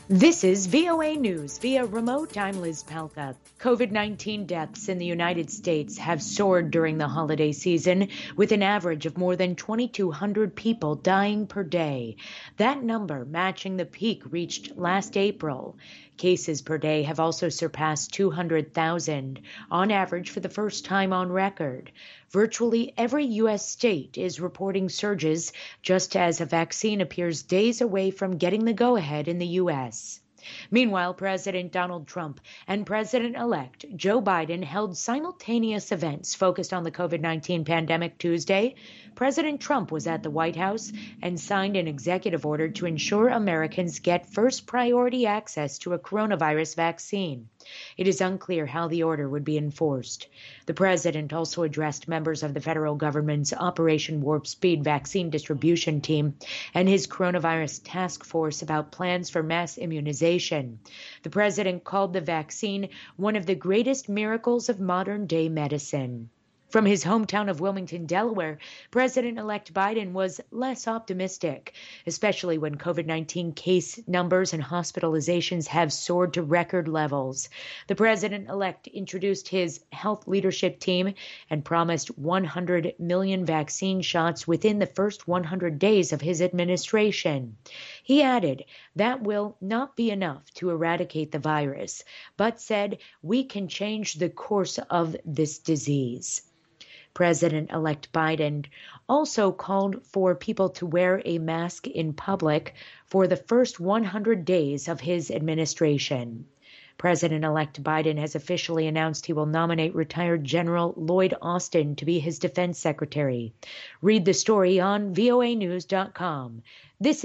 This is VOA News via remote. I'm Liz Palka. COVID-19 deaths in the United States have soared during the holiday season, with an average of more than 2,200 people dying per day. That number matching the peak reached last April. Cases per day have also surpassed 200,000, on average for the first time on record. Virtually every U.S. state is reporting surges, just as a vaccine appears days away from getting the go-ahead in the U.S. Meanwhile, President Donald Trump and President-elect Joe Biden held simultaneous events focused on the COVID-19 pandemic Tuesday. President Trump was at the White House and signed an executive order to ensure Americans get first priority access to a coronavirus vaccine. It is unclear how the order would be enforced. The president also addressed members of the federal government's Operation Warp Speed vaccine distribution team and his coronavirus task force about plans for mass immunization. The president called the vaccine one of the greatest miracles of modern-day medicine. From his hometown of Wilmington, Delaware, President-elect Biden was less optimistic, especially when COVID-19 case numbers and hospitalizations have soared to record levels. The president-elect introduced his health leadership team and promised 100 million vaccine shots within the first 100 days of his administration. He added that will not be enough to eradicate the virus, but said we can change the course of this disease. President-elect Biden also called for people to wear a mask in public for the first 100 days of his administration. President-elect Biden has officially announced he will nominate retired General Lloyd Austin to be his defense secretary. Read the story on voanews.com. This